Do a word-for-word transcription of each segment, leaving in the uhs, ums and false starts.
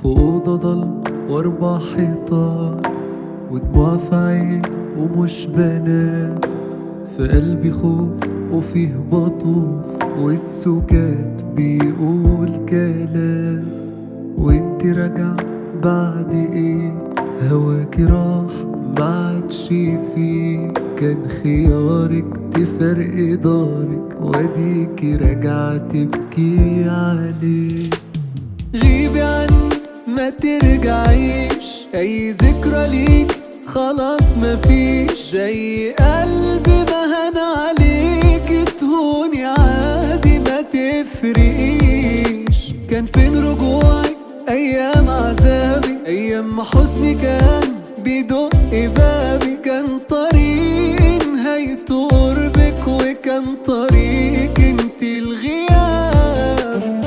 في أوضة ضل وأربع حيطان، ودموع في عين ومش بنام، في قلبي خوف وفيه بطوف، والسكات بيقول كلام. وانت راجعة بعد ايه؟ هواكي راح معادش فيه، كان خيارك تفرق دارك، واديكي راجعة تبكي عليه. غيبي عني ما ترجعيش، اي ذكرى ليك خلاص مفيش، زي قلبي ما هان عليك تهوني عادي ما تفرقيش. كان فين رجوعي ايام عذابي، ايام ما حزني كان بيدق بابي، كان طريق نهايته قربك، وكان طريق انتي الغياب.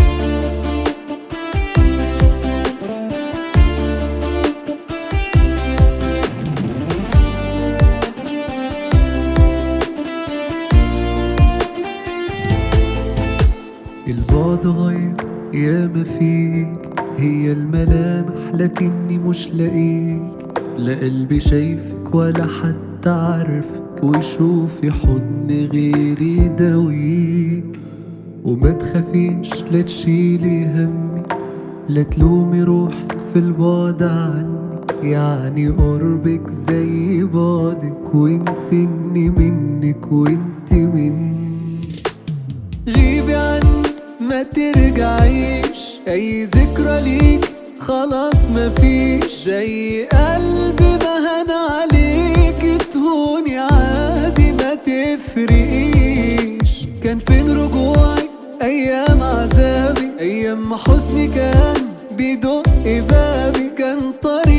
البعد غير ياما فيك، هي الملامح لكني مش لاقيك، لا قلبي شايفك ولا حتى عارفك، وشوفي حضن غيري يداويك. وما تخافيش لا تشيلي همي، لا تلومي روحك في البعد عني، يعني قربك زي بعدك، وانسيني منك وانت مني. غيبي عني ما ترجعيش، اي ذكرى ليك خلاص مفيش، زي قلبي ما هان عليك تهوني عادي ما تفرقيش. كان فين رجوعي ايام عذابي، ايام ما حزني كان بيدق بابي، كان طريق